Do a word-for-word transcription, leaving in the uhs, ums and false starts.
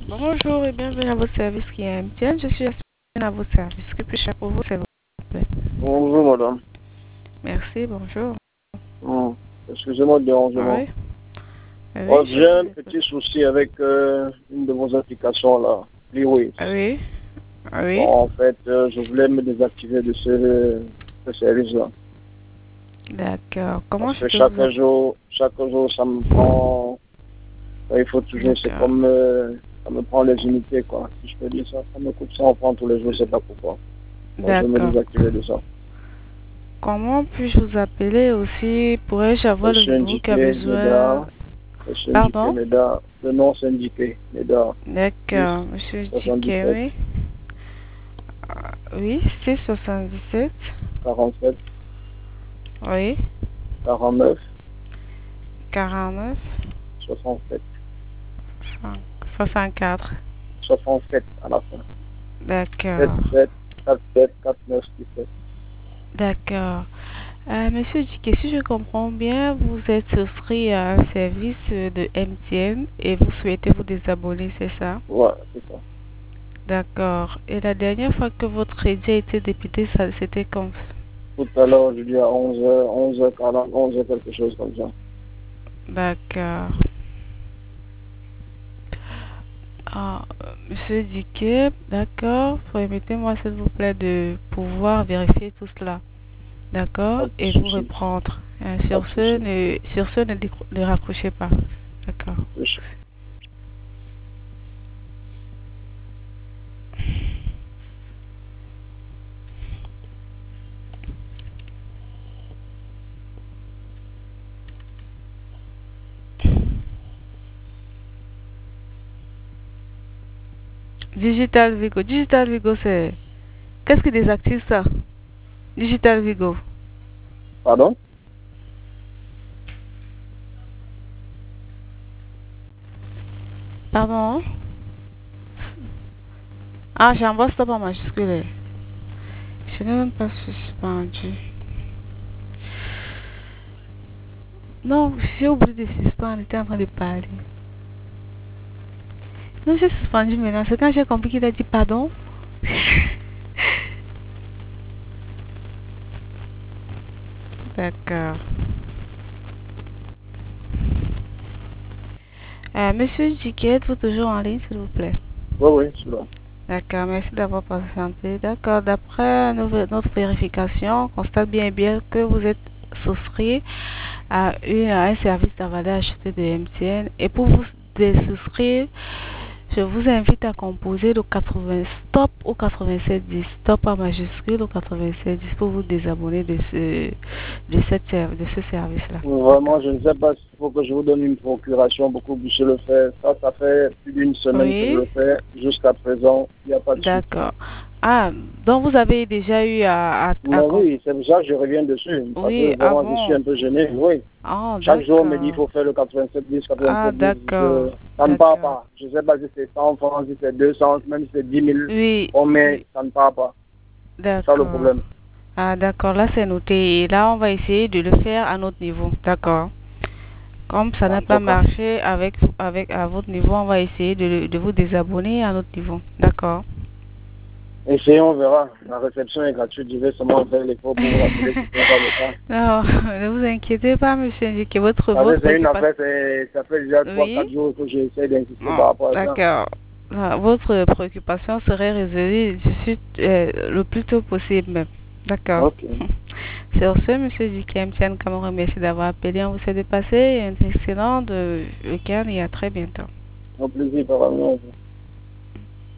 Bonjour et bienvenue à votre service qui est M T N. Je suis Yasmine à votre service. Que puis-je faire pour vous, s'il vous plaît? Bonjour madame. Merci, bonjour. Hum, Excusez-moi de dérangement. Oui. Oui, Oh, je j'ai un vous écoute. petit souci avec euh, une de vos applications là, Liwis. Oui. Oui. Bon, en fait, euh, je voulais me désactiver de ce, ce service-là. D'accord. Comment Parce je que peux chaque vous appeler? jour, chaque jour, ça me prend. Il faut toujours, c'est D'accord. comme. euh, ça me prend les unités, quoi. Si je peux dire ça. Ça me coûte cent francs tous les jours, je sais pas pourquoi. Donc, je vais me D'accord. désactiver de ça. Comment puis-je vous appeler aussi? Pourrais-je avoir le Monsieur numéro qui a indiqué, besoin? Meda. Monsieur indiqué, Pardon? Meda. Le nom c'est indiqué, Meda. dix, D'accord. Monsieur Dickey, soixante-dix-sept, oui. Ah, oui, six soixante-dix-sept. quarante-sept, Oui. quarante-neuf, quarante-neuf. soixante-sept. soixante-quatre. soixante-sept à la fin. D'accord. sept-sept, quatre-sept, quarante-neuf, dix-sept. D'accord. Euh, Monsieur Diké, si je comprends bien, vous êtes souscrit à un service euh, de M T N et vous souhaitez vous désabonner, c'est ça? Ouais, c'est ça. D'accord. Et la dernière fois que votre crédit a été débité, ça, c'était quand? Tout à l'heure, je dis à onze heures, onze heures quarante, onze heures quelque chose comme ça. D'accord. Ah, euh, Monsieur Diké, d'accord. Permettez-moi, s'il vous plaît, de pouvoir vérifier tout cela. D'accord? Pas de Et vous souci. reprendre. Euh, Pas sur de ce, souci. ne, sur ce, ne, décro- ne raccrochez pas. D'accord. Je- Digital Vigo. Digital Vigo, c'est... Qu'est-ce qui désactive ça? Digital Vigo. Pardon? Pardon? Ah, j'envoie stop en majuscule. Je n'ai même pas suspendu. Non, j'ai oublié de suspendre. On était en train de parler. Non, j'ai suspendu maintenant. C'est quand j'ai compris qu'il a dit pardon. D'accord. Euh, Monsieur Diquet, êtes-vous toujours en ligne, s'il vous plaît? Oui, oui, c'est là. D'accord, merci d'avoir patienté. D'accord, d'après notre vérification, on constate bien bien que vous êtes souscrit à, une, à un service de la valeur ajoutée de M T N. Et pour vous désouscrire, je vous invite à composer le quatre-vingts stop au quatre-vingt-sept dix. Stop en majuscule au quatre-vingt-sept dix pour vous désabonner de ce, de cette, de ce service-là. Vraiment, je ne sais pas s'il faut que je vous donne une procuration pour que vous puissiez le faire. Ça, ça fait plus d'une semaine que je Oui. le fais. Jusqu'à présent, il n'y a pas de suite. D'accord. Ah, donc vous avez déjà eu à... à, à oui, c'est pour ça que je reviens dessus. Parce oui, que vraiment, ah bon. je suis un peu gêné. Oui. Oh, Chaque jour, on me dit qu'il d'accord. faut faire le quatre-vingt-sept dix, Ah, quatre-vingt-sept dix. d'accord. Ça ne part pas. Je ne sais pas si c'est cent francs, si c'est deux cents, même si c'est dix mille. Oui. On met, Oui. ça ne part pas. C'est ça le D'accord. problème. Ah, d'accord. Là, c'est noté. Et là, on va essayer de le faire à notre niveau. D'accord. Comme ça n'a pas D'accord. marché avec, avec à votre niveau, on va essayer de, de vous désabonner à notre niveau. D'accord. Essayons, on verra. La réception est gratuite. Je vais seulement faire l'effort pour vous rappeler si ce n'est pas le cas. Non, ne vous inquiétez pas, monsieur Indiqué. Votre, Parce que votre c'est une préoccupation. affaire, ça fait déjà trois Oui. quatre jours que j'essaie d'insister Oh, par rapport à ça. d'accord. Ah, votre préoccupation serait résolue d'ici euh, le plus tôt possible même. D'accord. Ok. Sur ce, monsieur Dikem, tiens, comme on remercie d'avoir appelé. On vous souhaite de passer un excellent week-end et à très bientôt. Au plaisir, par